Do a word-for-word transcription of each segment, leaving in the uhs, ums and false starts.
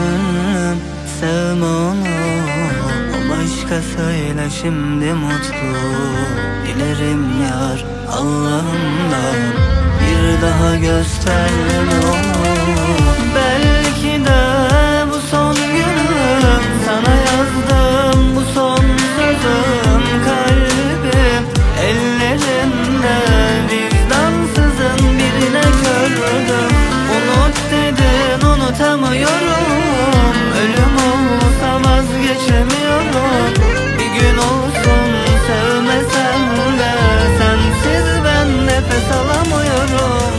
gönlüm, sevme onu. O başkasıyla şimdi mutlu. Dilerim yar Allah'ımdan bir daha gösterme onu. Belki de bu son günüm, sana yazdım bu son sözüm. Kalbim ellerinde, vicdansızın birine kördüm. Unut dedin, unutamıyorum. Ölüm olsa vazgeçemiyorum. Bir gün olsun sevmesem de, sensiz ben nefes alamıyorum.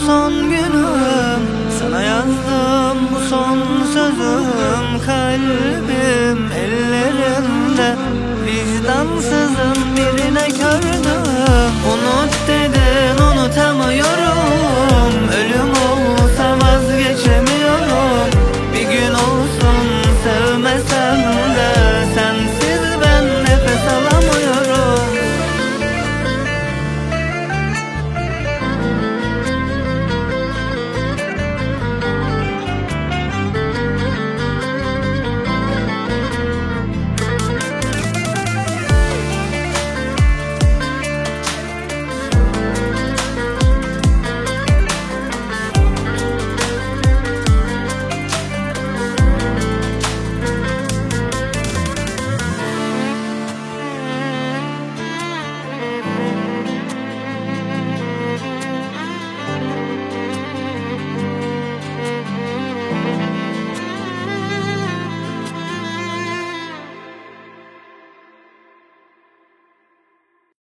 Son sözüm kalbim